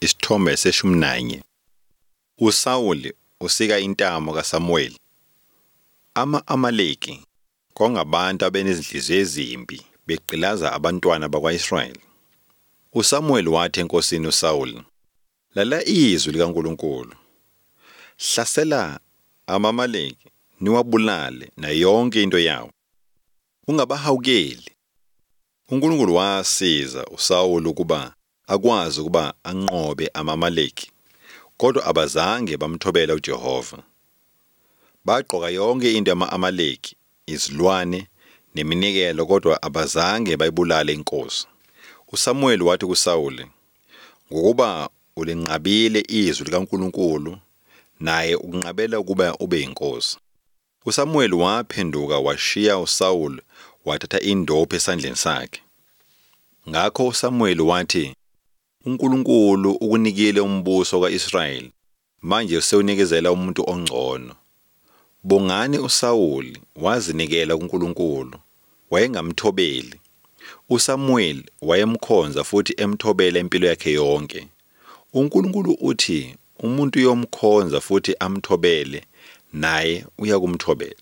Isithombe se-11. uSawuli usika intamo kaSamuel. Ama-Amaleki kwakungabantu abenezinhliziyo ezimbi begqilaza abantwana bakwa-Israyeli. uSamuel wathi enkosini uSawuli, "Lala izwi likaNkulunkulu. Hlasela ama-Amaleki niwabulale na yonke into yawo. Ungabahawukeli." uNkulunkulu wasiza uSawuli ukuba akwazi ukuba anqobe ama-Amaleki, kodwa abazange bamthobela uJehova. Bagqoka yonke into yama-Amaleki, izilwane neminikelo, kodwa abazange bayibulale inkosi. uSamuel wathi kuSawuli, "Ngokuba ulinqabile izwi likaNkulunkulu, naye ukunqabela ukuba ube yinkosi." uSamuel waphenduka washiya uSawuli wathatha indophi esandleni sakhe. Ngakho uSamuel wathi, "uNkulunkulu ukunikile umbuso ka-Israyeli, manje usewunikezela umuntu ongcono." Bongani uSawuli wazinikela kuNkulunkulu, wayengamthobeli. uSamuel wayemkhonza futhi emthobela impilo yakhe yonke. uNkulunkulu uthi umuntu uyomkhonza futhi amthobele, naye uyakumthobela.